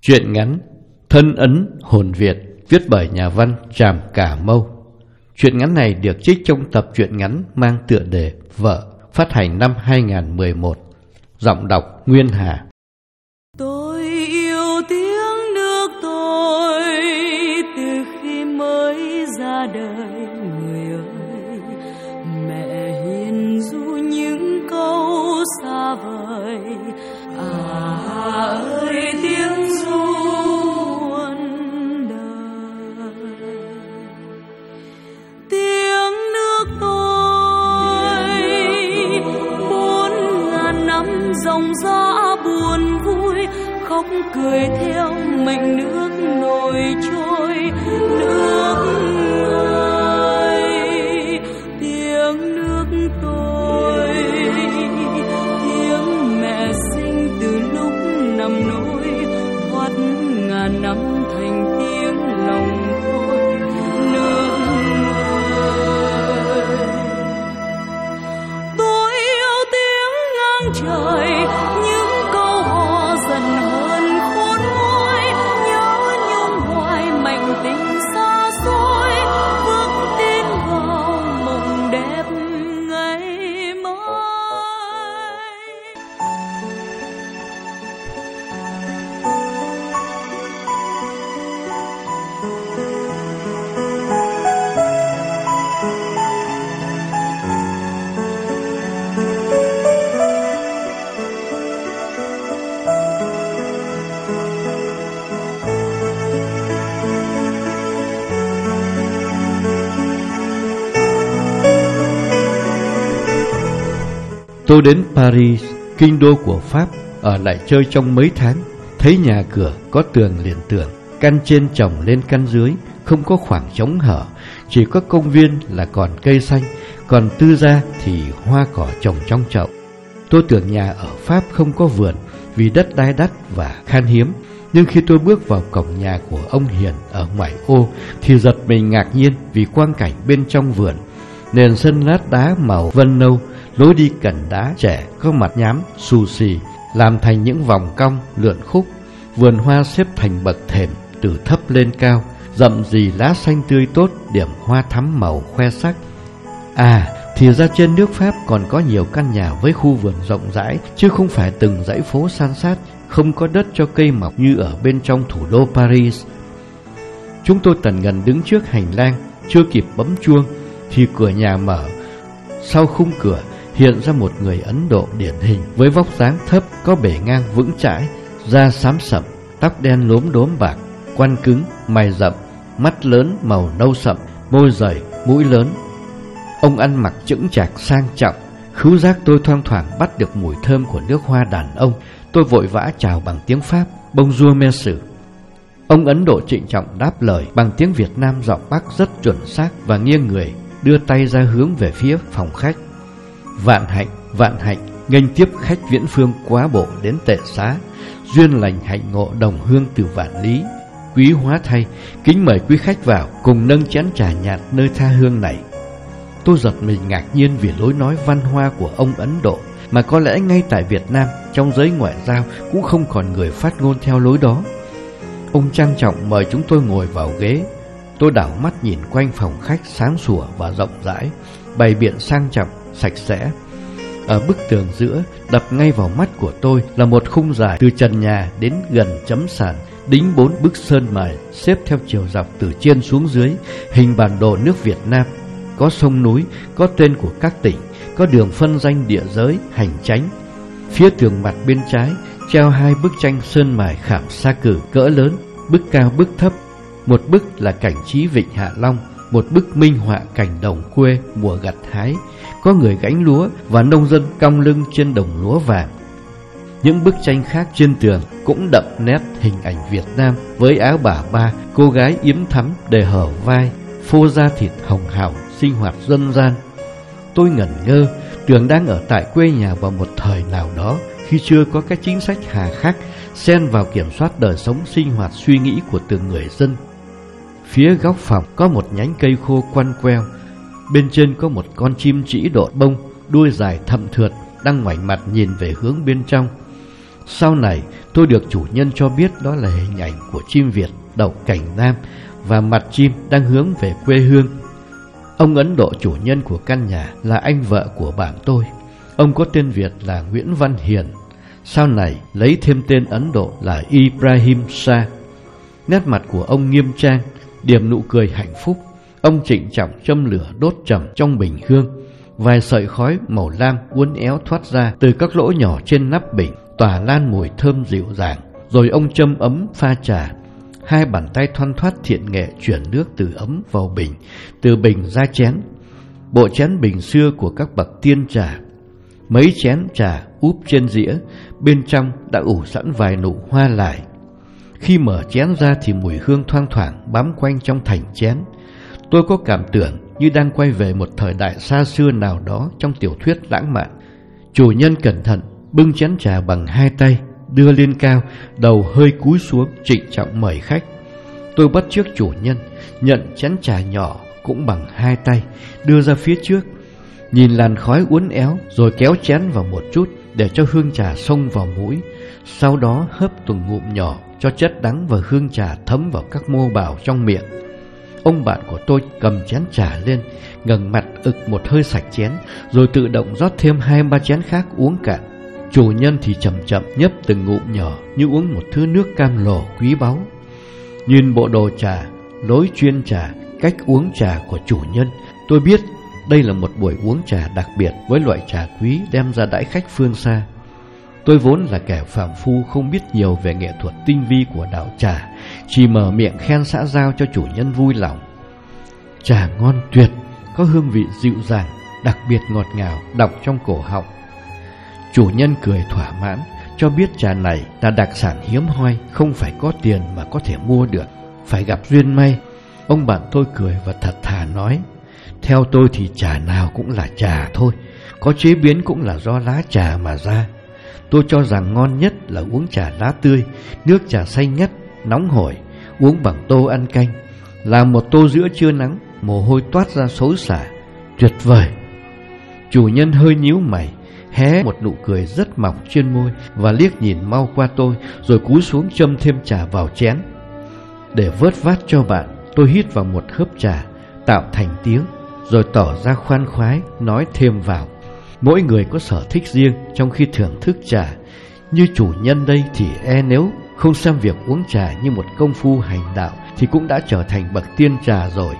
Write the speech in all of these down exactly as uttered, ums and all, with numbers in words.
Truyện ngắn Thân ấn hồn Việt, viết bởi nhà văn Tràm Cà Mâu. Truyện ngắn này được trích trong tập truyện ngắn mang tựa đề Vợ, phát hành năm hai nghìn không trăm mười một. Giọng đọc Nguyên Hà. Tôi yêu tiếng nước tôi từ khi mới ra đời, người ơi. Mẹ hiền ru những câu xa vời, à ơi tiếng ru muôn đời. Tiếng nước tôi bốn ngàn năm dòng dã buồn vui, khóc cười theo mệnh nước nổi trôi. Nước ơi, tiếng nước tôi, tiếng mẹ sinh từ lúc nằm nôi, thoát ngàn năm thành tiếng lòng tôi. Nước ơi, tôi yêu tiếng ngang trời, những câu hò dần hơn khôn nguôi, nhớ nhung hoài mảnh tình xa xôi, vững tin vào mộng đẹp ngày mai. Tôi đến Paris, kinh đô của Pháp, ở lại chơi trong mấy tháng. Thấy nhà cửa có tường liền tường, căn trên chồng lên căn dưới, không có khoảng trống hở, chỉ có công viên là còn cây xanh, còn tư gia thì hoa cỏ trồng trong chậu. Tôi tưởng nhà ở Pháp không có vườn vì đất đai đắt và khan hiếm, nhưng khi tôi bước vào cổng nhà của ông Hiền ở ngoại ô thì giật mình ngạc nhiên vì quang cảnh bên trong vườn. Nền sân lát đá màu vân nâu, lối đi cẩn đá trẻ có mặt nhám xù xì, làm thành những vòng cong lượn khúc. Vườn hoa xếp thành bậc thềm từ thấp lên cao, rậm rì lá xanh tươi tốt, điểm hoa thắm màu khoe sắc. À, thì ra trên nước Pháp còn có nhiều căn nhà với khu vườn rộng rãi, chứ không phải từng dãy phố san sát, không có đất cho cây mọc như ở bên trong thủ đô Paris. Chúng tôi tần ngần đứng trước hành lang, chưa kịp bấm chuông thì cửa nhà mở. Sau khung cửa hiện ra một người Ấn Độ điển hình, với vóc dáng thấp, có bề ngang vững chãi, da xám sậm, tóc đen lốm đốm bạc, quăn cứng, mày rậm, mắt lớn màu nâu sậm, môi dày, mũi lớn. Ông ăn mặc chững chạc sang trọng, khứu giác tôi thoang thoảng bắt được mùi thơm của nước hoa đàn ông. Tôi vội vã chào bằng tiếng Pháp, Bonjour monsieur. Ông Ấn Độ trịnh trọng đáp lời bằng tiếng Việt Nam giọng Bắc rất chuẩn xác và nghiêng người, đưa tay ra hướng về phía phòng khách. Vạn hạnh, vạn hạnh, nghênh tiếp khách viễn phương quá bộ đến tệ xá, duyên lành hạnh ngộ đồng hương từ vạn lý. Quý hóa thay, kính mời quý khách vào, cùng nâng chén trà nhạt nơi tha hương này. Tôi giật mình ngạc nhiên vì lối nói văn hoa của ông Ấn Độ, mà có lẽ ngay tại Việt Nam, trong giới ngoại giao cũng không còn người phát ngôn theo lối đó. Ông trang trọng mời chúng tôi ngồi vào ghế. Tôi đảo mắt nhìn quanh phòng khách sáng sủa và rộng rãi, bày biện sang trọng, sạch sẽ. Ở bức tường giữa, đập ngay vào mắt của tôi là một khung dài từ trần nhà đến gần chấm sàn, đính bốn bức sơn mài xếp theo chiều dọc từ trên xuống dưới, hình bản đồ nước Việt Nam. Có sông núi, có tên của các tỉnh, có đường phân danh địa giới, hành chánh. Phía tường mặt bên trái treo hai bức tranh sơn mài khảm sa cử cỡ lớn, bức cao bức thấp. Một bức là cảnh trí vịnh Hạ Long, một bức minh họa cảnh đồng quê mùa gặt hái, có người gánh lúa và nông dân cong lưng trên đồng lúa vàng. Những bức tranh khác trên tường cũng đậm nét hình ảnh Việt Nam, với áo bà ba, cô gái yếm thắm để hở vai, phô da thịt hồng hào, sinh hoạt dân gian. Tôi ngẩn ngơ, tưởng đang ở tại quê nhà vào một thời nào đó, khi chưa có các chính sách hà khắc xen vào kiểm soát đời sống sinh hoạt suy nghĩ của từng người dân. Phía góc phòng có một nhánh cây khô quăn queo, bên trên có một con chim trĩ đội bông, đuôi dài thậm thượt, đang ngoảnh mặt nhìn về hướng bên trong. Sau này tôi được chủ nhân cho biết đó là hình ảnh của chim Việt đậu cành nam và mặt chim đang hướng về quê hương. Ông Ấn Độ chủ nhân của căn nhà là anh vợ của bạn tôi. Ông có tên Việt là Nguyễn Văn Hiền, sau này lấy thêm tên Ấn Độ là Ibrahim Shah. Nét mặt của ông nghiêm trang, điểm nụ cười hạnh phúc. Ông trịnh trọng châm lửa đốt trầm trong bình hương. Vài sợi khói màu lam uốn éo thoát ra từ các lỗ nhỏ trên nắp bình, tỏa lan mùi thơm dịu dàng. Rồi ông châm ấm pha trà. Hai bàn tay thoăn thoắt thiện nghệ chuyển nước từ ấm vào bình, từ bình ra chén. Bộ chén bình xưa của các bậc tiên trà. Mấy chén trà úp trên dĩa, bên trong đã ủ sẵn vài nụ hoa lại. Khi mở chén ra thì mùi hương thoang thoảng bám quanh trong thành chén. Tôi có cảm tưởng như đang quay về một thời đại xa xưa nào đó trong tiểu thuyết lãng mạn. Chủ nhân cẩn thận bưng chén trà bằng hai tay, đưa lên cao, đầu hơi cúi xuống, trịnh trọng mời khách. Tôi bắt chước chủ nhân, nhận chén trà nhỏ cũng bằng hai tay, đưa ra phía trước, nhìn làn khói uốn éo, rồi kéo chén vào một chút để cho hương trà xông vào mũi. Sau đó hớp từng ngụm nhỏ cho chất đắng và hương trà thấm vào các mô bào trong miệng. Ông bạn của tôi cầm chén trà lên, ngẩng mặt ực một hơi sạch chén, rồi tự động rót thêm hai ba chén khác uống cạn. Chủ nhân thì chậm chậm nhấp từng ngụm nhỏ như uống một thứ nước cam lồ quý báu. Nhìn bộ đồ trà, lối chuyên trà, cách uống trà của chủ nhân, tôi biết đây là một buổi uống trà đặc biệt với loại trà quý đem ra đãi khách phương xa. Tôi vốn là kẻ phàm phu không biết nhiều về nghệ thuật tinh vi của đạo trà, chỉ mở miệng khen xã giao cho chủ nhân vui lòng. Trà ngon tuyệt, có hương vị dịu dàng, đặc biệt ngọt ngào, đọng trong cổ họng. Chủ nhân cười thỏa mãn, cho biết trà này là đặc sản hiếm hoi, không phải có tiền mà có thể mua được, phải gặp duyên may. Ông bạn tôi cười và thật thà nói, theo tôi thì trà nào cũng là trà thôi, có chế biến cũng là do lá trà mà ra. Tôi cho rằng ngon nhất là uống trà lá tươi, nước trà xanh ngắt, nóng hổi, uống bằng tô ăn canh, làm một tô giữa trưa nắng, mồ hôi toát ra xối xả, tuyệt vời. Chủ nhân hơi nhíu mày, hé một nụ cười rất mỏng trên môi và liếc nhìn mau qua tôi, rồi cúi xuống châm thêm trà vào chén. Để vớt vát cho bạn, tôi hít vào một hớp trà, tạo thành tiếng, rồi tỏ ra khoan khoái, nói thêm vào. Mỗi người có sở thích riêng trong khi thưởng thức trà. Như chủ nhân đây thì e nếu không xem việc uống trà như một công phu hành đạo thì cũng đã trở thành bậc tiên trà rồi.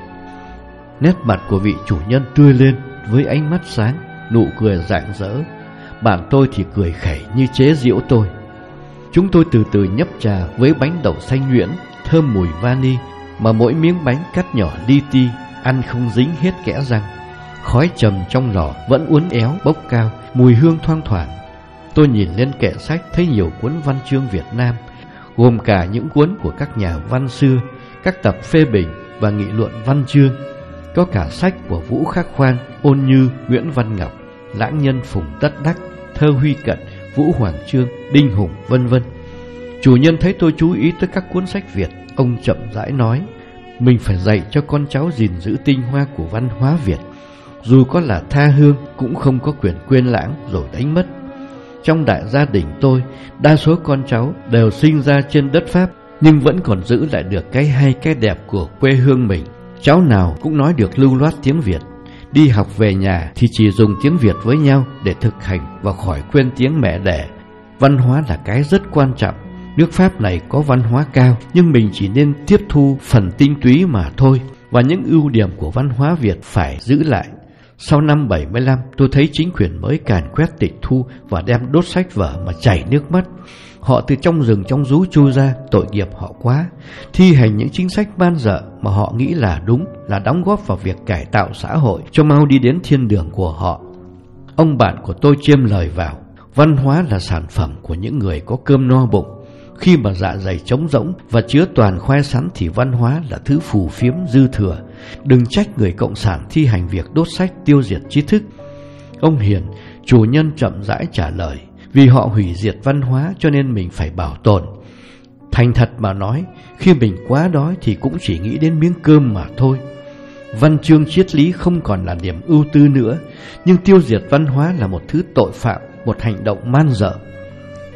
Nét mặt của vị chủ nhân tươi lên với ánh mắt sáng, nụ cười rạng rỡ. Bạn tôi thì cười khẩy như chế giễu tôi. Chúng tôi từ từ nhấp trà với bánh đậu xanh nhuyễn, thơm mùi vani, mà mỗi miếng bánh cắt nhỏ li ti, ăn không dính hết kẽ răng. Khói trầm trong lò vẫn uốn éo bốc cao, mùi hương thoang thoảng. Tôi nhìn lên kệ sách thấy nhiều cuốn văn chương Việt Nam, gồm cả những cuốn của các nhà văn xưa, các tập phê bình và nghị luận văn chương. Có cả sách của Vũ Khắc Khoan, Ôn Như, Nguyễn Văn Ngọc, Lãng Nhân Phùng Tất Đắc, Thơ Huy Cận, Vũ Hoàng Chương, Đinh Hùng, vân vân. Chủ nhân thấy tôi chú ý tới các cuốn sách Việt, ông chậm rãi nói, mình phải dạy cho con cháu gìn giữ tinh hoa của văn hóa Việt. Dù có là tha hương cũng không có quyền quên lãng rồi đánh mất. Trong đại gia đình tôi, đa số con cháu đều sinh ra trên đất Pháp, nhưng vẫn còn giữ lại được cái hay cái đẹp của quê hương mình. Cháu nào cũng nói được lưu loát tiếng Việt. Đi học về nhà thì chỉ dùng tiếng Việt với nhau để thực hành và khỏi quên tiếng mẹ đẻ. Văn hóa là cái rất quan trọng. Nước Pháp này có văn hóa cao, nhưng mình chỉ nên tiếp thu phần tinh túy mà thôi, và những ưu điểm của văn hóa Việt phải giữ lại. Sau năm bảy mươi lăm, tôi thấy chính quyền mới càn quét tịch thu và đem đốt sách vở mà chảy nước mắt. Họ từ trong rừng trong rú chui ra, tội nghiệp họ quá, thi hành những chính sách man dợ mà họ nghĩ là đúng, là đóng góp vào việc cải tạo xã hội cho mau đi đến thiên đường của họ. Ông bạn của tôi chêm lời vào, văn hóa là sản phẩm của những người có cơm no bụng. Khi mà dạ dày trống rỗng và chứa toàn khoai sắn thì văn hóa là thứ phù phiếm dư thừa. Đừng trách người cộng sản thi hành việc đốt sách tiêu diệt trí thức. Ông Hiền, chủ nhân chậm rãi trả lời, vì họ hủy diệt văn hóa cho nên mình phải bảo tồn. Thành thật mà nói, khi mình quá đói thì cũng chỉ nghĩ đến miếng cơm mà thôi. Văn chương triết lý không còn là niềm ưu tư nữa, nhưng tiêu diệt văn hóa là một thứ tội phạm, một hành động man dợ.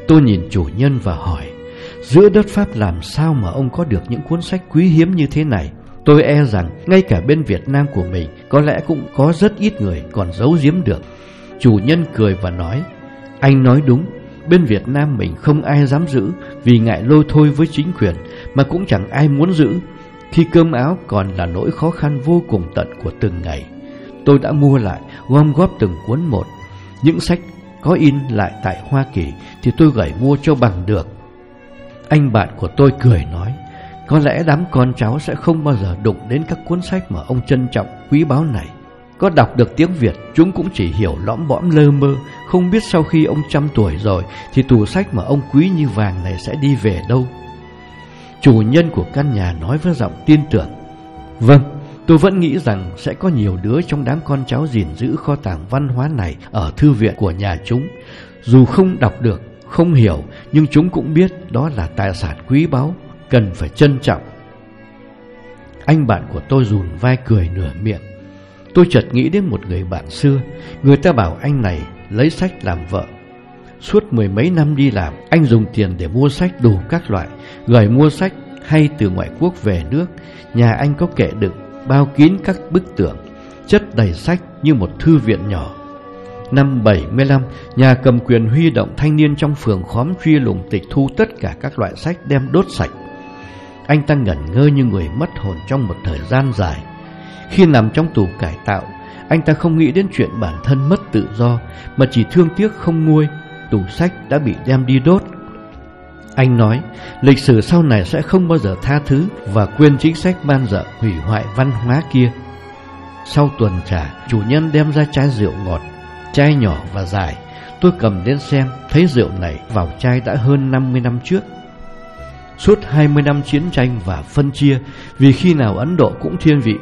Tôi nhìn chủ nhân và hỏi, giữa đất Pháp làm sao mà ông có được những cuốn sách quý hiếm như thế này? Tôi e rằng ngay cả bên Việt Nam của mình có lẽ cũng có rất ít người còn giấu giếm được. Chủ nhân cười và nói, anh nói đúng, bên Việt Nam mình không ai dám giữ vì ngại lôi thôi với chính quyền, mà cũng chẳng ai muốn giữ khi cơm áo còn là nỗi khó khăn vô cùng tận của từng ngày. Tôi đã mua lại, gom góp từng cuốn một. Những sách có in lại tại Hoa Kỳ thì tôi gửi mua cho bằng được. Anh bạn của tôi cười nói, có lẽ đám con cháu sẽ không bao giờ đụng đến các cuốn sách mà ông trân trọng quý báu này. Có đọc được tiếng Việt, chúng cũng chỉ hiểu lõm bõm lơ mơ, không biết sau khi ông trăm tuổi rồi thì tủ sách mà ông quý như vàng này sẽ đi về đâu. Chủ nhân của căn nhà nói với giọng tin tưởng, vâng, tôi vẫn nghĩ rằng sẽ có nhiều đứa trong đám con cháu gìn giữ kho tàng văn hóa này ở thư viện của nhà chúng. Dù không đọc được, không hiểu, nhưng chúng cũng biết đó là tài sản quý báu, cần phải trân trọng. Anh bạn của tôi rùn vai cười nửa miệng. Tôi chợt nghĩ đến một người bạn xưa. Người ta bảo anh này lấy sách làm vợ. Suốt mười mấy năm đi làm, anh dùng tiền để mua sách đủ các loại, gửi mua sách hay từ ngoại quốc về nước. Nhà anh có kệ đựng bao kín các bức tượng, chất đầy sách như một thư viện nhỏ. Năm bảy mươi lăm, nhà cầm quyền huy động thanh niên trong phường khóm truy lùng tịch thu tất cả các loại sách đem đốt sạch. Anh ta ngẩn ngơ như người mất hồn trong một thời gian dài. Khi nằm trong tù cải tạo, anh ta không nghĩ đến chuyện bản thân mất tự do, mà chỉ thương tiếc không nguôi, tủ sách đã bị đem đi đốt. Anh nói, lịch sử sau này sẽ không bao giờ tha thứ và quên chính sách man dợ hủy hoại văn hóa kia. Sau tuần trà, chủ nhân đem ra chai rượu ngọt, chai nhỏ và dài. Tôi cầm đến xem, thấy rượu này vào chai đã hơn năm mươi năm trước. Suốt hai mươi năm chiến tranh và phân chia, vì khi nào Ấn Độ cũng thiên vị.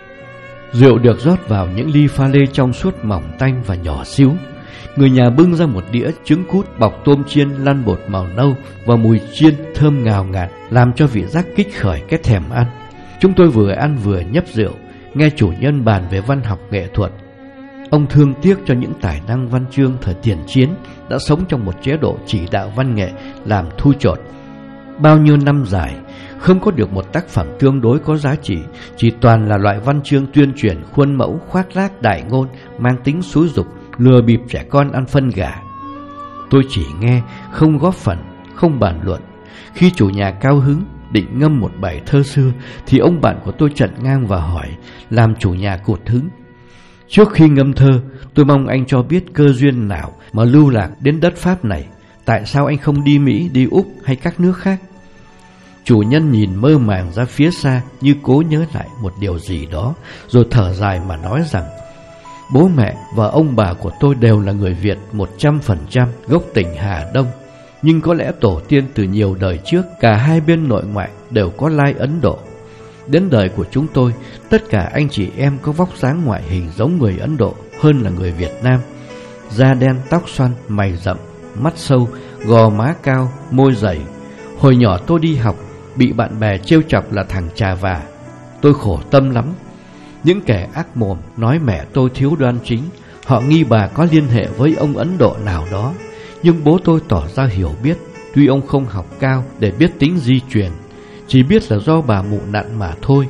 Rượu được rót vào những ly pha lê trong suốt mỏng tanh và nhỏ xíu. Người nhà bưng ra một đĩa trứng cút bọc tôm chiên lăn bột màu nâu và mùi chiên thơm ngào ngạt, làm cho vị giác kích khởi cái thèm ăn. Chúng tôi vừa ăn vừa nhấp rượu, nghe chủ nhân bàn về văn học nghệ thuật. Ông thương tiếc cho những tài năng văn chương thời tiền chiến đã sống trong một chế độ chỉ đạo văn nghệ làm thu chột. Bao nhiêu năm dài, không có được một tác phẩm tương đối có giá trị, chỉ toàn là loại văn chương tuyên truyền khuôn mẫu khoác lác đại ngôn, mang tính xúi dục, lừa bịp trẻ con ăn phân gà. Tôi chỉ nghe, không góp phần, không bàn luận. Khi chủ nhà cao hứng định ngâm một bài thơ xưa thì ông bạn của tôi chặn ngang và hỏi, làm chủ nhà cụt hứng. Trước khi ngâm thơ, tôi mong anh cho biết cơ duyên nào mà lưu lạc đến đất Pháp này. Tại sao anh không đi Mỹ, đi Úc hay các nước khác? Chủ nhân nhìn mơ màng ra phía xa như cố nhớ lại một điều gì đó, rồi thở dài mà nói rằng, bố mẹ và ông bà của tôi đều là người Việt một trăm phần trăm, gốc tỉnh Hà Đông. Nhưng có lẽ tổ tiên từ nhiều đời trước, cả hai bên nội ngoại đều có lai Ấn Độ. Đến đời của chúng tôi, tất cả anh chị em có vóc dáng ngoại hình giống người Ấn Độ hơn là người Việt Nam. Da đen, tóc xoăn, mày rậm, mắt sâu, gò má cao, môi dày. Hồi nhỏ tôi đi học, bị bạn bè trêu chọc là thằng trà vả. Tôi khổ tâm lắm. Những kẻ ác mồm nói mẹ tôi thiếu đoan chính. Họ nghi bà có liên hệ với ông Ấn Độ nào đó. Nhưng bố tôi tỏ ra hiểu biết, tuy ông không học cao để biết tính di truyền, chỉ biết là do bà mụ nặn mà thôi.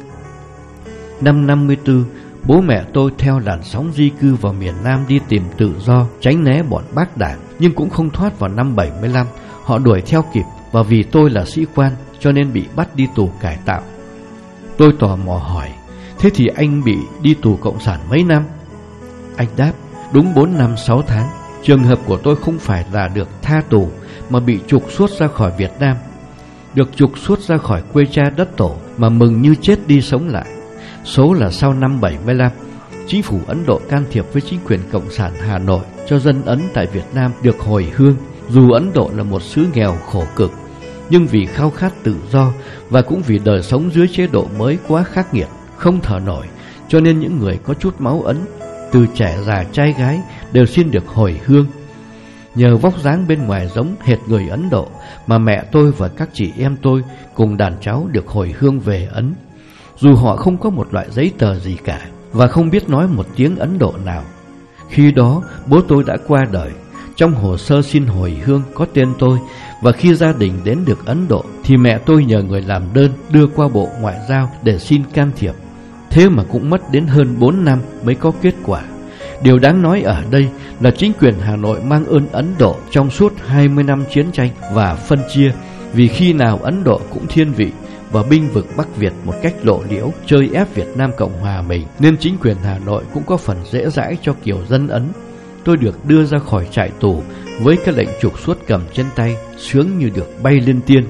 Năm năm mươi tư, bố mẹ tôi theo làn sóng di cư vào miền Nam đi tìm tự do, tránh né bọn bác đảng, nhưng cũng không thoát. Vào năm bảy mươi lăm, họ đuổi theo kịp, và vì tôi là sĩ quan cho nên bị bắt đi tù cải tạo. Tôi tò mò hỏi, thế thì anh bị đi tù cộng sản mấy năm? Anh đáp, đúng bốn năm sáu tháng. Trường hợp của tôi không phải là được tha tù, mà bị trục xuất ra khỏi Việt Nam. Được trục xuất ra khỏi quê cha đất tổ mà mừng như chết đi sống lại. Số là sau năm bảy mươi lăm, chính phủ Ấn Độ can thiệp với chính quyền cộng sản Hà Nội cho dân Ấn tại Việt Nam được hồi hương. Dù Ấn Độ là một xứ nghèo khổ cực, nhưng vì khao khát tự do và cũng vì đời sống dưới chế độ mới quá khắc nghiệt, không thở nổi, cho nên những người có chút máu Ấn, từ trẻ già trai gái, đều xin được hồi hương. Nhờ vóc dáng bên ngoài giống hệt người Ấn Độ mà mẹ tôi và các chị em tôi cùng đàn cháu được hồi hương về Ấn. Dù họ không có một loại giấy tờ gì cả và không biết nói một tiếng Ấn Độ nào. Khi đó bố tôi đã qua đời, Trong hồ sơ xin hồi hương có tên tôi, và khi gia đình đến được Ấn Độ thì mẹ tôi nhờ người làm đơn đưa qua Bộ Ngoại giao để xin can thiệp. Thế mà cũng mất đến hơn bốn năm mới có kết quả. Điều đáng nói ở đây là chính quyền Hà Nội mang ơn Ấn Độ trong suốt hai mươi năm chiến tranh và phân chia, vì khi nào Ấn Độ cũng thiên vị và binh vực Bắc Việt một cách lộ liễu, chơi ép Việt Nam Cộng Hòa mình, nên chính quyền Hà Nội cũng có phần dễ dãi cho kiểu dân Ấn. Tôi được đưa ra khỏi trại tù với cái lệnh trục xuất cầm trên tay, sướng như được bay lên tiên.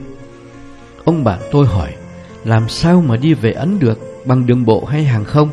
Ông bạn tôi hỏi, làm sao mà đi về Ấn được, bằng đường bộ hay hàng không?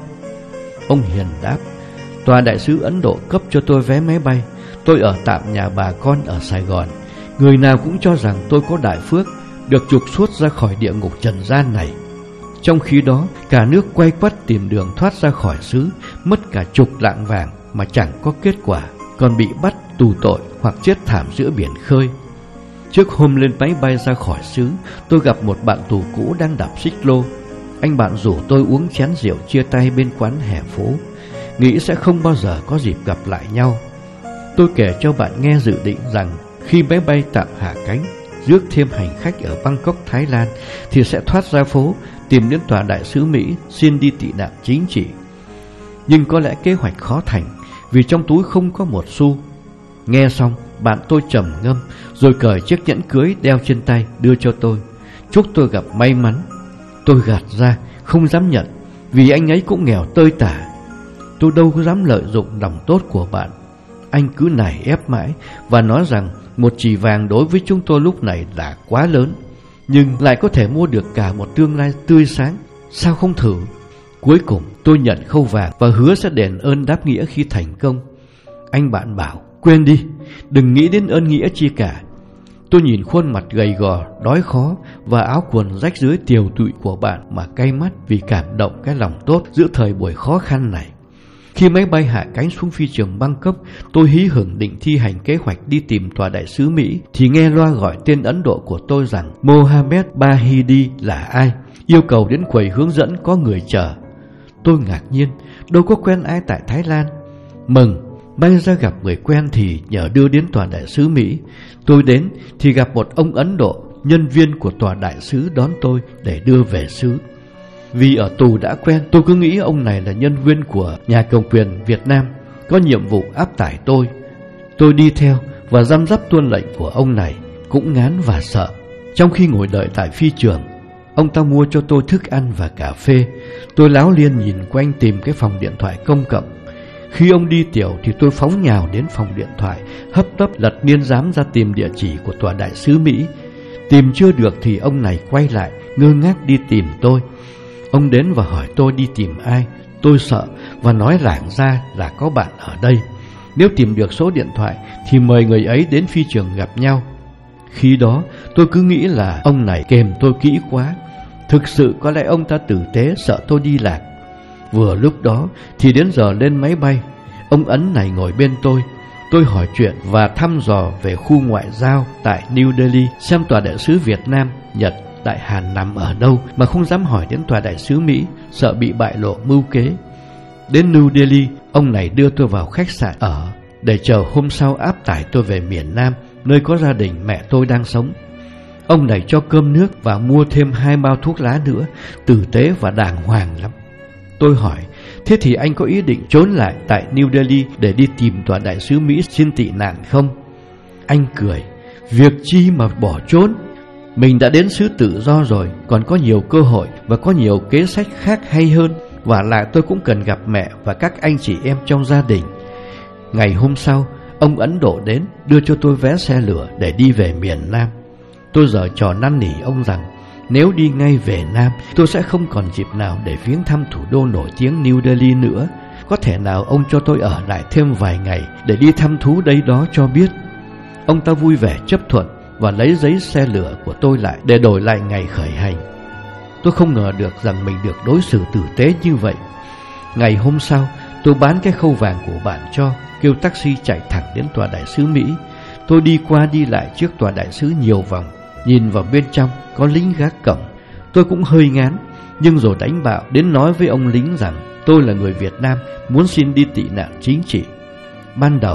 Ông Hiền đáp, Tòa đại sứ Ấn Độ cấp cho tôi vé máy bay. Tôi ở tạm nhà bà con ở Sài Gòn. Người nào cũng cho rằng tôi có đại phước, được trục xuất ra khỏi địa ngục trần gian này. Trong khi đó, cả nước quay quắt tìm đường thoát ra khỏi xứ, mất cả chục lạng vàng mà chẳng có kết quả, còn bị bắt tù tội hoặc chết thảm giữa biển khơi. Trước hôm lên máy bay ra khỏi xứ, tôi gặp một bạn tù cũ đang đạp xích lô. Anh bạn rủ tôi uống chén rượu chia tay bên quán hè phố, nghĩ sẽ không bao giờ có dịp gặp lại nhau. Tôi kể cho bạn nghe dự định rằng khi máy bay tạm hạ cánh, rước thêm hành khách ở Bangkok, Thái Lan, thì sẽ thoát ra phố, tìm đến tòa đại sứ Mỹ xin đi tị nạn chính trị. Nhưng có lẽ kế hoạch khó thành, vì trong túi không có một xu. Nghe xong, bạn tôi trầm ngâm, rồi cởi chiếc nhẫn cưới đeo trên tay đưa cho tôi, chúc tôi gặp may mắn. Tôi gạt ra, không dám nhận, vì anh ấy cũng nghèo tơi tả. Tôi đâu có dám lợi dụng lòng tốt của bạn. Anh cứ nài ép mãi và nói rằng một chỉ vàng đối với chúng tôi lúc này là quá lớn, nhưng lại có thể mua được cả một tương lai tươi sáng. Sao không thử? Cuối cùng tôi nhận khâu vàng và hứa sẽ đền ơn đáp nghĩa khi thành công. Anh bạn bảo, quên đi, đừng nghĩ đến ơn nghĩa chi cả. Tôi nhìn khuôn mặt gầy gò, đói khó và áo quần rách rưới tiều tụy của bạn mà cay mắt vì cảm động cái lòng tốt giữa thời buổi khó khăn này. Khi máy bay hạ cánh xuống phi trường Bangkok, tôi hí hửng định thi hành kế hoạch đi tìm tòa đại sứ Mỹ, thì nghe loa gọi tên Ấn Độ của tôi rằng Mohammed Bahidi là ai, yêu cầu đến quầy hướng dẫn có người chờ. Tôi ngạc nhiên, đâu có quen ai tại Thái Lan. Mừng, bay ra gặp người quen thì nhờ đưa đến tòa đại sứ Mỹ. Tôi đến thì gặp một ông Ấn Độ, nhân viên của tòa đại sứ đón tôi để đưa về xứ. Vì ở tù đã quen, tôi cứ nghĩ ông này là nhân viên của nhà cầm quyền Việt Nam, có nhiệm vụ áp tải tôi. Tôi đi theo và răm rắp tuân lệnh của ông này, cũng ngán và sợ. Trong khi ngồi đợi tại phi trường, ông ta mua cho tôi thức ăn và cà phê. Tôi láo liên nhìn quanh tìm cái phòng điện thoại công cộng. Khi ông đi tiểu thì tôi phóng nhào đến phòng điện thoại, hấp tấp lật niên giám ra tìm địa chỉ của tòa đại sứ Mỹ. Tìm chưa được thì ông này quay lại, ngơ ngác đi tìm tôi. Ông đến và hỏi tôi đi tìm ai. Tôi sợ và nói lảng ra là có bạn ở đây. Nếu tìm được số điện thoại thì mời người ấy đến phi trường gặp nhau. Khi đó tôi cứ nghĩ là ông này kèm tôi kỹ quá. Thực sự có lẽ ông ta tử tế sợ tôi đi lạc. Vừa lúc đó thì đến giờ lên máy bay. Ông Ấn này ngồi bên tôi. Tôi hỏi chuyện và thăm dò về khu ngoại giao tại New Delhi, xem tòa đại sứ Việt Nam, Nhật, Đại Hàn nằm ở đâu, mà không dám hỏi đến tòa đại sứ Mỹ, sợ bị bại lộ mưu kế. Đến New Delhi, ông này đưa tôi vào khách sạn ở, để chờ hôm sau áp tải tôi về miền Nam, nơi có gia đình mẹ tôi đang sống. Ông này cho cơm nước và mua thêm hai bao thuốc lá nữa, tử tế và đàng hoàng lắm. Tôi hỏi, thế thì anh có ý định trốn lại tại New Delhi để đi tìm tòa đại sứ Mỹ xin tị nạn không? Anh cười, việc chi mà bỏ trốn. Mình đã đến xứ tự do rồi, còn có nhiều cơ hội và có nhiều kế sách khác hay hơn. Và lại tôi cũng cần gặp mẹ và các anh chị em trong gia đình. Ngày hôm sau, ông Ấn Độ đến đưa cho tôi vé xe lửa để đi về miền Nam. Tôi giở trò năn nỉ ông rằng nếu đi ngay về Nam, tôi sẽ không còn dịp nào để viếng thăm thủ đô nổi tiếng New Delhi nữa. Có thể nào ông cho tôi ở lại thêm vài ngày để đi thăm thú đây đó cho biết. Ông ta vui vẻ chấp thuận và lấy giấy xe lửa của tôi lại để đổi lại ngày khởi hành. Tôi không ngờ được rằng mình được đối xử tử tế như vậy. Ngày hôm sau, tôi bán cái khâu vàng của bạn cho, kêu taxi chạy thẳng đến tòa đại sứ Mỹ. Tôi đi qua đi lại trước tòa đại sứ nhiều vòng, nhìn vào bên trong có lính gác cổng. Tôi cũng hơi ngán, nhưng rồi đánh bạo đến nói với ông lính rằng tôi là người Việt Nam, muốn xin đi tị nạn chính trị. Ban đầu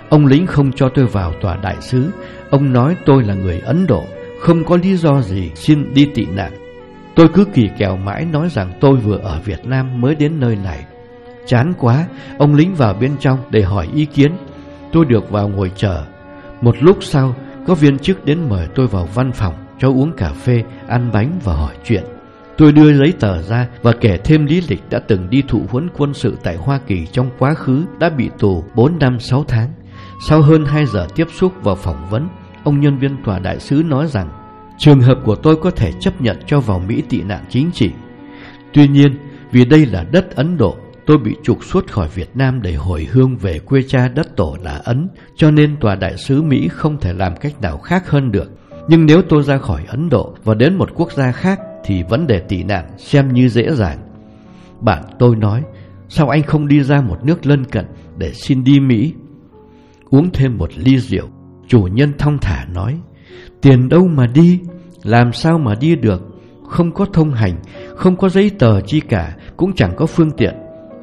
Ông lính không cho tôi vào tòa đại sứ. Ông nói tôi là người Ấn Độ, không có lý do gì xin đi tị nạn. Tôi cứ kỳ kèo mãi nói rằng tôi vừa ở Việt Nam mới đến nơi này. Chán quá, ông lính vào bên trong để hỏi ý kiến. Tôi được vào ngồi chờ. Một lúc sau, có viên chức đến mời tôi vào văn phòng cho uống cà phê, ăn bánh và hỏi chuyện. Tôi đưa giấy tờ ra và kể thêm lý lịch đã từng đi thụ huấn quân sự tại Hoa Kỳ trong quá khứ, đã bị tù bốn năm sáu tháng. Sau hơn hai giờ tiếp xúc và phỏng vấn, ông nhân viên tòa đại sứ nói rằng trường hợp của tôi có thể chấp nhận cho vào Mỹ tị nạn chính trị. Tuy nhiên, vì đây là đất Ấn Độ, tôi bị trục xuất khỏi Việt Nam để hồi hương về quê cha đất tổ là Ấn, cho nên tòa đại sứ Mỹ không thể làm cách nào khác hơn được. Nhưng nếu tôi ra khỏi Ấn Độ và đến một quốc gia khác thì vấn đề tị nạn xem như dễ dàng. Bạn tôi nói, sao anh không đi ra một nước lân cận để xin đi Mỹ? Uống thêm một ly rượu, chủ nhân thong thả nói, tiền đâu mà đi, làm sao mà đi được, không có thông hành, không có giấy tờ chi cả, cũng chẳng có phương tiện.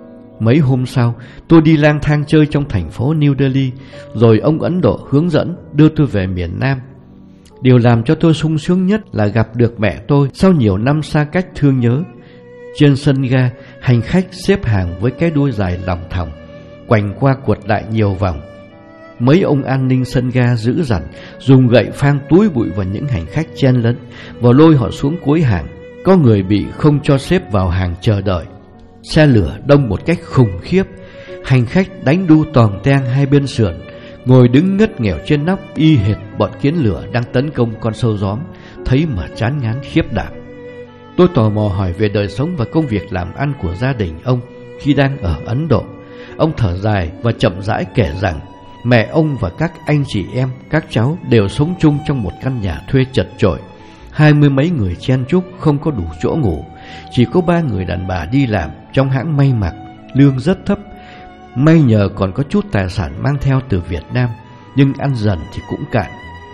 Mấy hôm sau, tôi đi lang thang chơi trong thành phố New Delhi, rồi ông Ấn Độ hướng dẫn đưa tôi về miền Nam. Điều làm cho tôi sung sướng nhất là gặp được mẹ tôi sau nhiều năm xa cách thương nhớ. Trên sân ga, hành khách xếp hàng với cái đuôi dài lòng thòng, quanh qua quật lại nhiều vòng. Mấy ông an ninh sân ga dữ dằn dùng gậy phang túi bụi vào những hành khách chen lấn và lôi họ xuống cuối hàng. Có người bị không cho xếp vào hàng chờ đợi. Xe lửa đông một cách khủng khiếp, hành khách đánh đu toòng teng hai bên sườn, ngồi đứng ngất nghèo trên nóc y hệt bọn kiến lửa đang tấn công con sâu gióm, thấy mà chán ngán khiếp đảm. Tôi tò mò hỏi về đời sống và công việc làm ăn của gia đình ông khi đang ở Ấn Độ. Ông thở dài và chậm rãi kể rằng mẹ ông và các anh chị em, các cháu đều sống chung trong một căn nhà thuê chật chội. Hai mươi mấy người chen chúc, không có đủ chỗ ngủ. Chỉ có ba người đàn bà đi làm trong hãng may mặc, lương rất thấp. May nhờ còn có chút tài sản mang theo từ Việt Nam, nhưng ăn dần thì cũng cạn.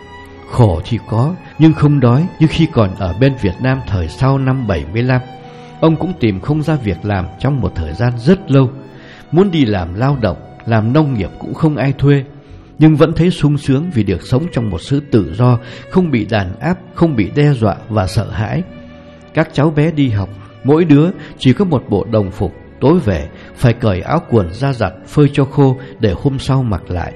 Khổ thì có, nhưng không đói như khi còn ở bên Việt Nam thời sau năm bảy mươi lăm. Ông cũng tìm không ra việc làm trong một thời gian rất lâu. Muốn đi làm lao động, làm nông nghiệp cũng không ai thuê, nhưng vẫn thấy sung sướng vì được sống trong một xứ tự do, không bị đàn áp, không bị đe dọa và sợ hãi. Các cháu bé đi học, mỗi đứa chỉ có một bộ đồng phục, tối về phải cởi áo quần ra giặt phơi cho khô để hôm sau mặc lại.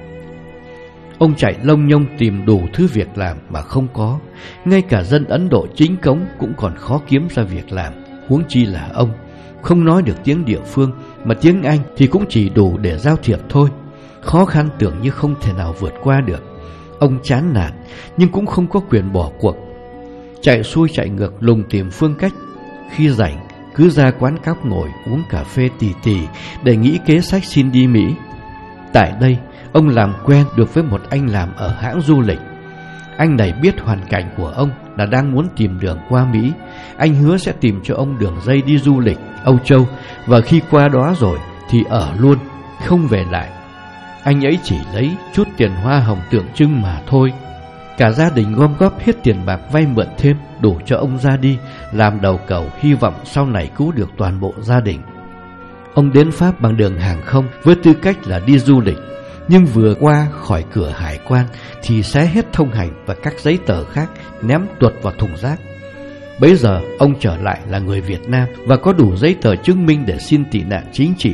Ông chạy lông nhông tìm đủ thứ việc làm mà không có. Ngay cả dân Ấn Độ chính cống cũng còn khó kiếm ra việc làm, huống chi là ông. Không nói được tiếng địa phương, mà tiếng Anh thì cũng chỉ đủ để giao thiệp thôi. Khó khăn tưởng như không thể nào vượt qua được. Ông chán nản, nhưng cũng không có quyền bỏ cuộc. Chạy xuôi chạy ngược lùng tìm phương cách. Khi rảnh, cứ ra quán cóc ngồi uống cà phê tì tì để nghĩ kế sách xin đi Mỹ. Tại đây, ông làm quen được với một anh làm ở hãng du lịch. Anh này biết hoàn cảnh của ông là đang muốn tìm đường qua Mỹ. Anh hứa sẽ tìm cho ông đường dây đi du lịch Âu Châu, và khi qua đó rồi thì ở luôn, không về lại. Anh ấy chỉ lấy chút tiền hoa hồng tượng trưng mà thôi. Cả gia đình gom góp hết tiền bạc vay mượn thêm, đủ cho ông ra đi, làm đầu cầu hy vọng sau này cứu được toàn bộ gia đình. Ông đến Pháp bằng đường hàng không với tư cách là đi du lịch, nhưng vừa qua khỏi cửa hải quan thì xé hết thông hành và các giấy tờ khác, ném tuột vào thùng rác. Bấy giờ ông trở lại là người Việt Nam và có đủ giấy tờ chứng minh để xin tị nạn chính trị.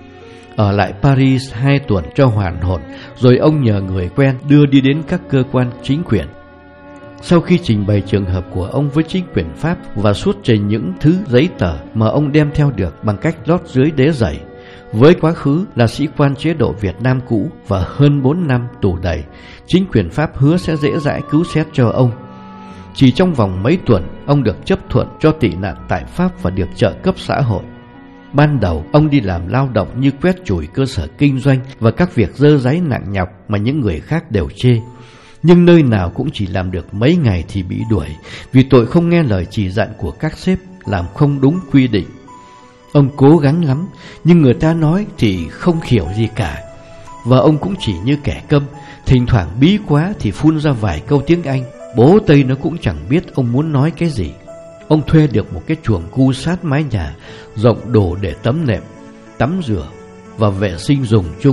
Ở lại Paris hai tuần cho hoàn hồn, rồi ông nhờ người quen đưa đi đến các cơ quan chính quyền. Sau khi trình bày trường hợp của ông với chính quyền Pháp và xuất trình những thứ giấy tờ mà ông đem theo được bằng cách lót dưới đế giày, với quá khứ là sĩ quan chế độ Việt Nam cũ và hơn bốn năm tù đầy, chính quyền Pháp hứa sẽ dễ dãi cứu xét cho ông. Chỉ trong vòng mấy tuần, ông được chấp thuận cho tị nạn tại Pháp và được trợ cấp xã hội. Ban đầu, ông đi làm lao động như quét chùi cơ sở kinh doanh và các việc dơ dáy nặng nhọc mà những người khác đều chê. Nhưng nơi nào cũng chỉ làm được mấy ngày thì bị đuổi vì tội không nghe lời chỉ dặn của các sếp, làm không đúng quy định. Ông cố gắng lắm, nhưng người ta nói thì không hiểu gì cả. Và ông cũng chỉ như kẻ câm, thỉnh thoảng bí quá thì phun ra vài câu tiếng Anh, bố Tây nó cũng chẳng biết ông muốn nói cái gì. Ông thuê được một cái chuồng cu sát mái nhà, rộng đủ để tấm nệm, tắm rửa và vệ sinh dùng chung,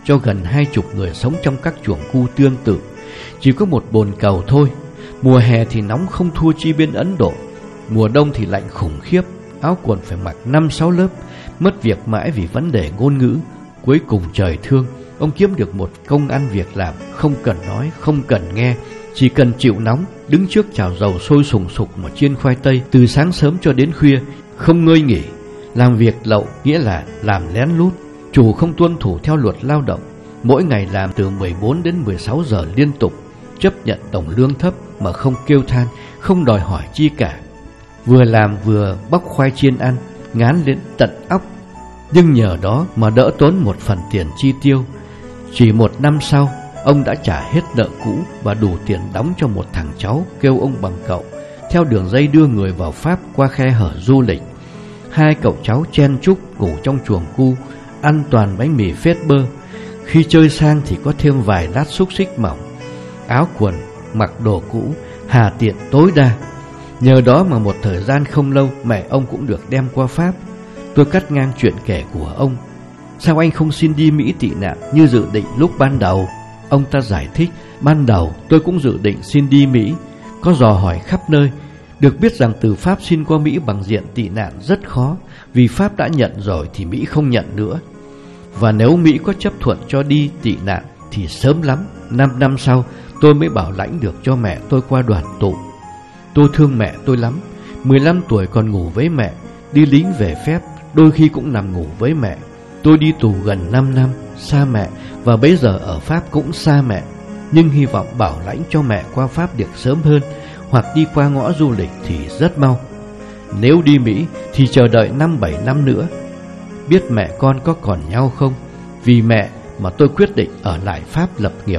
cho gần hai chục người sống trong các chuồng cu tương tự. Chỉ có một bồn cầu thôi. Mùa hè thì nóng không thua chi bên Ấn Độ, mùa đông thì lạnh khủng khiếp, áo quần phải mặc năm sáu lớp, mất việc mãi vì vấn đề ngôn ngữ. Cuối cùng trời thương, ông kiếm được một công ăn việc làm, không cần nói, không cần nghe, chỉ cần chịu nóng, đứng trước chảo dầu sôi sùng sục mà chiên khoai tây từ sáng sớm cho đến khuya, không ngơi nghỉ. Làm việc lậu nghĩa là làm lén lút, chủ không tuân thủ theo luật lao động, mỗi ngày làm từ mười bốn đến mười sáu giờ liên tục, chấp nhận đồng lương thấp mà không kêu than, không đòi hỏi chi cả. Vừa làm vừa bóc khoai chiên ăn, ngán đến tận óc. Nhưng nhờ đó mà đỡ tốn một phần tiền chi tiêu. Chỉ một năm sau, ông đã trả hết nợ cũ và đủ tiền đóng cho một thằng cháu kêu ông bằng cậu, theo đường dây đưa người vào Pháp qua khe hở du lịch. Hai cậu cháu chen chúc ngủ trong chuồng cu, ăn toàn bánh mì phết bơ. Khi chơi sang thì có thêm vài lát xúc xích mỏng. Áo quần, mặc đồ cũ, hà tiện tối đa. Nhờ đó mà một thời gian không lâu, mẹ ông cũng được đem qua Pháp. Tôi cắt ngang chuyện kể của ông. Sao anh không xin đi Mỹ tị nạn như dự định lúc ban đầu? Ông ta giải thích, ban đầu tôi cũng dự định xin đi Mỹ, có dò hỏi khắp nơi. Được biết rằng từ Pháp xin qua Mỹ bằng diện tị nạn rất khó, vì Pháp đã nhận rồi thì Mỹ không nhận nữa. Và nếu Mỹ có chấp thuận cho đi tị nạn thì sớm lắm, năm năm sau tôi mới bảo lãnh được cho mẹ tôi qua đoàn tụ. Tôi thương mẹ tôi lắm, mười lăm tuổi còn ngủ với mẹ, đi lính về phép, đôi khi cũng nằm ngủ với mẹ. Tôi đi tù gần năm năm, xa mẹ, và bây giờ ở Pháp cũng xa mẹ. Nhưng hy vọng bảo lãnh cho mẹ qua Pháp được sớm hơn, hoặc đi qua ngõ du lịch thì rất mau. Nếu đi Mỹ thì chờ đợi năm bảy năm nữa. Biết mẹ con có còn nhau không? Vì mẹ mà tôi quyết định ở lại Pháp lập nghiệp.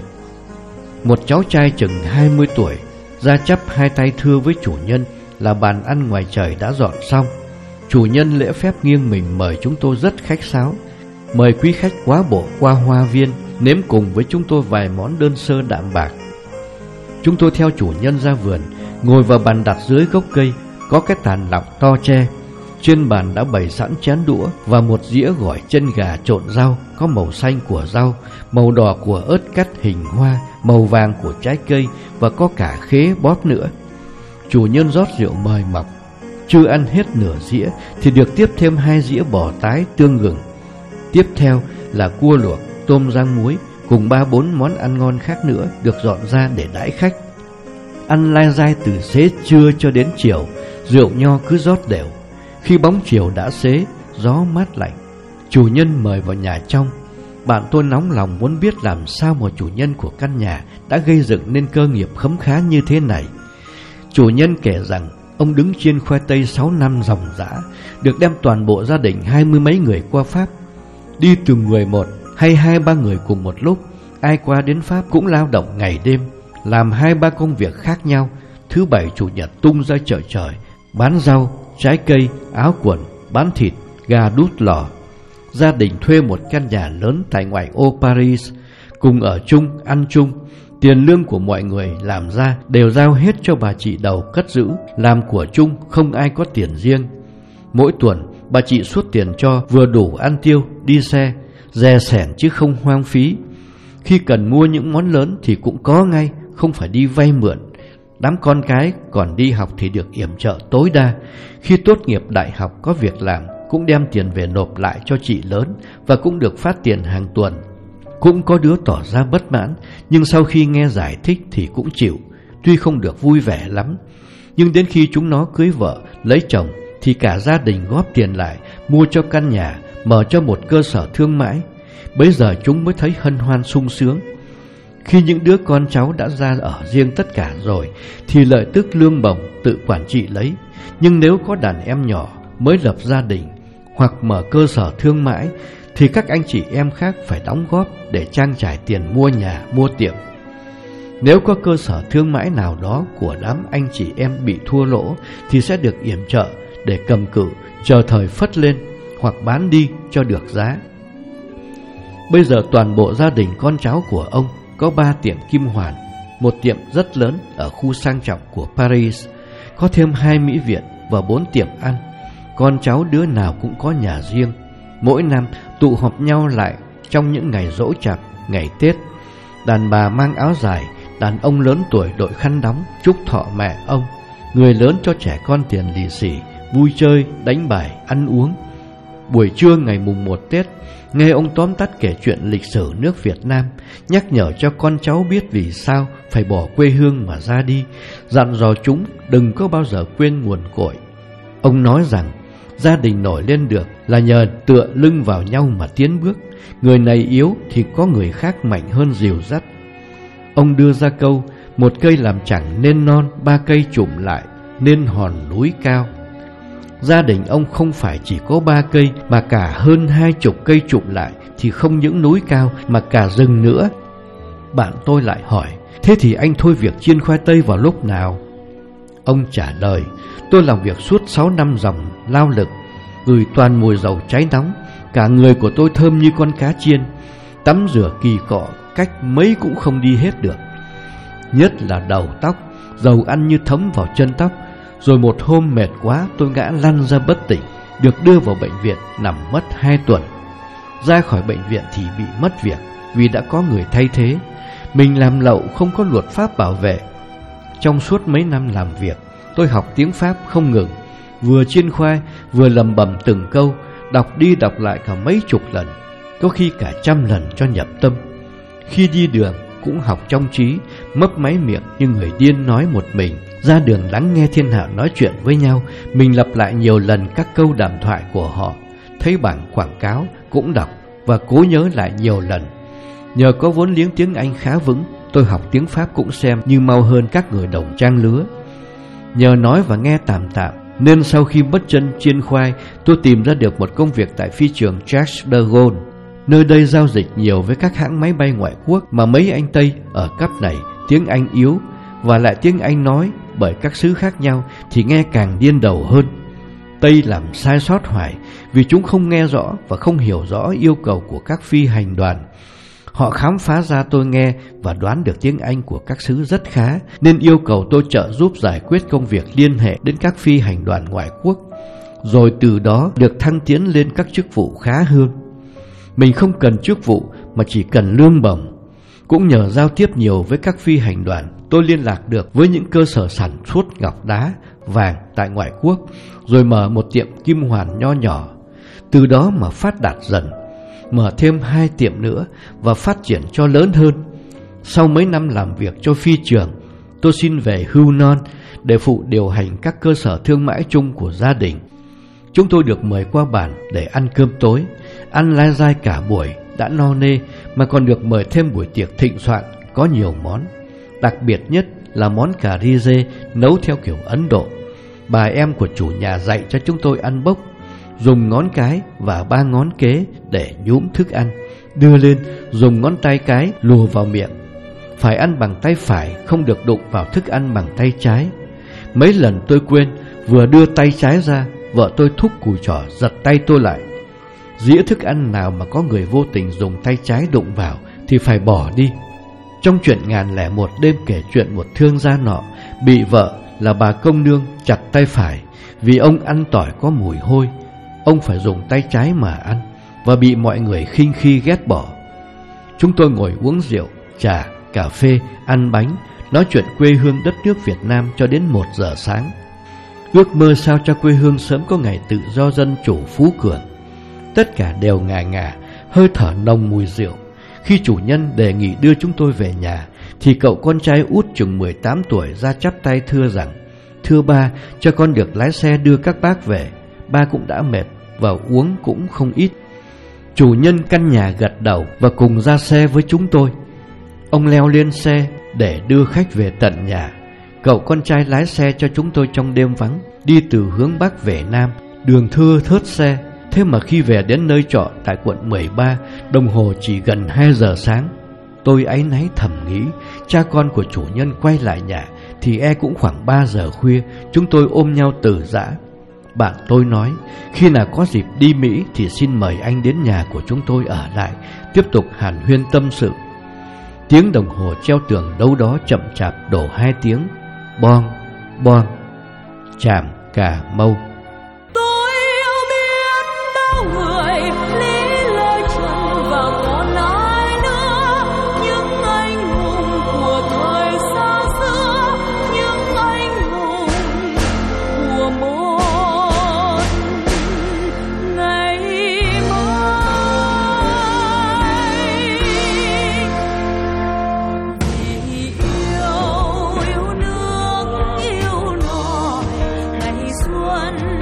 Một cháu trai chừng hai mươi tuổi ra chắp hai tay thưa với chủ nhân là bàn ăn ngoài trời đã dọn xong. Chủ nhân lễ phép nghiêng mình mời chúng tôi rất khách sáo, mời quý khách quá bộ qua hoa viên, nếm cùng với chúng tôi vài món đơn sơ đạm bạc. Chúng tôi theo chủ nhân ra vườn, ngồi vào bàn đặt dưới gốc cây, có cái tàn lọc to tre. Trên bàn đã bày sẵn chén đũa và một dĩa gỏi chân gà trộn rau, có màu xanh của rau, màu đỏ của ớt cắt hình hoa, màu vàng của trái cây và có cả khế bóp nữa. Chủ nhân rót rượu mời mọc. Chưa ăn hết nửa dĩa thì được tiếp thêm hai dĩa bò tái tương gừng. Tiếp theo là cua luộc, tôm rang muối cùng ba bốn món ăn ngon khác nữa được dọn ra để đãi khách. Ăn lai dai từ xế trưa cho đến chiều, rượu nho cứ rót đều. Khi bóng chiều đã xế, gió mát lạnh, chủ nhân mời vào nhà trong. Bạn tôi nóng lòng muốn biết làm sao mà chủ nhân của căn nhà đã gây dựng nên cơ nghiệp khấm khá như thế này. Chủ nhân kể rằng ông đứng chiên khoai tây sáu năm ròng rã, được đem toàn bộ gia đình hai mươi mấy người qua Pháp. Đi từng người một hay hai ba người cùng một lúc, ai qua đến Pháp cũng lao động ngày đêm, làm hai ba công việc khác nhau. Thứ bảy chủ nhật tung ra chợ trời, bán rau, trái cây, áo quần, bán thịt, gà đút lò. Gia đình thuê một căn nhà lớn tại ngoại ô Paris, cùng ở chung, ăn chung. Tiền lương của mọi người làm ra đều giao hết cho bà chị đầu cất giữ, làm của chung, không ai có tiền riêng. Mỗi tuần bà chị xuất tiền cho vừa đủ ăn tiêu, đi xe, dè sẻn chứ không hoang phí. Khi cần mua những món lớn thì cũng có ngay, không phải đi vay mượn. Đám con cái còn đi học thì được yểm trợ tối đa. Khi tốt nghiệp đại học có việc làm cũng đem tiền về nộp lại cho chị lớn và cũng được phát tiền hàng tuần. Cũng có đứa tỏ ra bất mãn, nhưng sau khi nghe giải thích thì cũng chịu, tuy không được vui vẻ lắm. Nhưng đến khi chúng nó cưới vợ, lấy chồng thì cả gia đình góp tiền lại, mua cho căn nhà, mở cho một cơ sở thương mại. Bấy giờ chúng mới thấy hân hoan sung sướng. Khi những đứa con cháu đã ra ở riêng tất cả rồi thì lợi tức lương bổng tự quản trị lấy. Nhưng nếu có đàn em nhỏ mới lập gia đình hoặc mở cơ sở thương mại thì các anh chị em khác phải đóng góp để trang trải tiền mua nhà, mua tiệm. Nếu có cơ sở thương mại nào đó của đám anh chị em bị thua lỗ thì sẽ được yểm trợ để cầm cự, chờ thời phất lên hoặc bán đi cho được giá. Bây giờ toàn bộ gia đình con cháu của ông có ba tiệm kim hoàn, một tiệm rất lớn ở khu sang trọng của Paris, có thêm hai mỹ viện và bốn tiệm ăn. Con cháu đứa nào cũng có nhà riêng. Mỗi năm tụ họp nhau lại trong những ngày giỗ chạp, ngày Tết. Đàn bà mang áo dài, đàn ông lớn tuổi đội khăn đóng chúc thọ mẹ ông. Người lớn cho trẻ con tiền lì xì, vui chơi, đánh bài, ăn uống. Buổi trưa ngày mùng một Tết, nghe ông tóm tắt kể chuyện lịch sử nước Việt Nam, nhắc nhở cho con cháu biết vì sao phải bỏ quê hương mà ra đi, dặn dò chúng đừng có bao giờ quên nguồn cội. Ông nói rằng gia đình nổi lên được là nhờ tựa lưng vào nhau mà tiến bước. Người này yếu thì có người khác mạnh hơn dìu dắt. Ông đưa ra câu: một cây làm chẳng nên non, ba cây chụm lại nên hòn núi cao. Gia đình ông không phải chỉ có ba cây, mà cả hơn hai chục cây chụm lại thì không những núi cao mà cả rừng nữa. Bạn tôi lại hỏi: thế thì anh thôi việc chiên khoai tây vào lúc nào? Ông trả lời: tôi làm việc suốt sáu năm dòng lao lực, gửi toàn mùi dầu cháy nóng, cả người của tôi thơm như con cá chiên. Tắm rửa kỳ cọ cách mấy cũng không đi hết được. Nhất là đầu tóc, dầu ăn như thấm vào chân tóc. Rồi một hôm mệt quá, tôi ngã lăn ra bất tỉnh, được đưa vào bệnh viện, nằm mất hai tuần. Ra khỏi bệnh viện thì bị mất việc, vì đã có người thay thế. Mình làm lậu không có luật pháp bảo vệ. Trong suốt mấy năm làm việc, tôi học tiếng Pháp không ngừng, vừa chiên khoai vừa lầm bầm từng câu, đọc đi đọc lại cả mấy chục lần, có khi cả trăm lần cho nhập tâm. Khi đi đường cũng học trong trí, mấp máy miệng như người điên nói một mình. Ra đường lắng nghe thiên hạ nói chuyện với nhau, mình lặp lại nhiều lần các câu đàm thoại của họ. Thấy bảng quảng cáo cũng đọc và cố nhớ lại nhiều lần. Nhờ có vốn liếng tiếng Anh khá vững, tôi học tiếng Pháp cũng xem như mau hơn các người đồng trang lứa. Nhờ nói và nghe tạm tạm, nên sau khi mất chân chiên khoai, tôi tìm ra được một công việc tại phi trường Charles de Gaulle. Nơi đây giao dịch nhiều với các hãng máy bay ngoại quốc, mà mấy anh Tây ở cấp này tiếng Anh yếu, và lại tiếng Anh nói bởi các xứ khác nhau thì nghe càng điên đầu hơn. Tây làm sai sót hoài vì chúng không nghe rõ và không hiểu rõ yêu cầu của các phi hành đoàn. Họ khám phá ra tôi nghe và đoán được tiếng Anh của các xứ rất khá, nên yêu cầu tôi trợ giúp giải quyết công việc liên hệ đến các phi hành đoàn ngoại quốc, rồi từ đó được thăng tiến lên các chức vụ khá hơn. Mình không cần chức vụ mà chỉ cần lương bổng. Cũng nhờ giao tiếp nhiều với các phi hành đoàn, tôi liên lạc được với những cơ sở sản xuất ngọc đá, vàng tại ngoại quốc, rồi mở một tiệm kim hoàn nho nhỏ. Từ đó mà phát đạt dần, mở thêm hai tiệm nữa và phát triển cho lớn hơn. Sau mấy năm làm việc cho phi trường, tôi xin về hưu non để phụ điều hành các cơ sở thương mại chung của gia đình. Chúng tôi được mời qua bản để ăn cơm tối, ăn lai dai cả buổi đã no nê, mà còn được mời thêm buổi tiệc thịnh soạn có nhiều món. Đặc biệt nhất là món cà ri dê nấu theo kiểu Ấn Độ. Bà em của chủ nhà dạy cho chúng tôi ăn bốc, dùng ngón cái và ba ngón kế để nhúm thức ăn, đưa lên dùng ngón tay cái lùa vào miệng. Phải ăn bằng tay phải, không được đụng vào thức ăn bằng tay trái. Mấy lần tôi quên, vừa đưa tay trái ra, vợ tôi thúc cùi trỏ giật tay tôi lại. Dĩa thức ăn nào mà có người vô tình dùng tay trái đụng vào thì phải bỏ đi. Trong chuyện ngàn lẻ một đêm kể chuyện một thương gia nọ bị vợ là bà công nương chặt tay phải vì ông ăn tỏi có mùi hôi. Ông phải dùng tay trái mà ăn và bị mọi người khinh khi ghét bỏ. Chúng tôi ngồi uống rượu, trà, cà phê, ăn bánh, nói chuyện quê hương đất nước Việt Nam cho đến một giờ sáng. Ước mơ sao cho quê hương sớm có ngày tự do dân chủ phú cường. Tất cả đều ngà ngà, hơi thở nồng mùi rượu. Khi chủ nhân đề nghị đưa chúng tôi về nhà thì cậu con trai út chừng mười tám tuổi ra chắp tay thưa rằng: thưa ba, cho con được lái xe đưa các bác về. Ba cũng đã mệt và uống cũng không ít. Chủ nhân căn nhà gật đầu và cùng ra xe với chúng tôi. Ông leo lên xe để đưa khách về tận nhà. Cậu con trai lái xe cho chúng tôi trong đêm vắng, đi từ hướng Bắc về Nam, đường thưa thớt xe. Thế mà khi về đến nơi trọ tại quận mười ba, đồng hồ chỉ gần hai giờ sáng. Tôi áy náy thầm nghĩ, cha con của chủ nhân quay lại nhà thì e cũng khoảng ba giờ khuya. Chúng tôi ôm nhau từ giã. Bạn tôi nói, khi nào có dịp đi Mỹ thì xin mời anh đến nhà của chúng tôi ở lại, tiếp tục hàn huyên tâm sự. Tiếng đồng hồ treo tường đâu đó chậm chạp đổ hai tiếng, boong, boong, Tràm Cà Mau. Tôi yêu biết bao người lý lơi chân vào con phận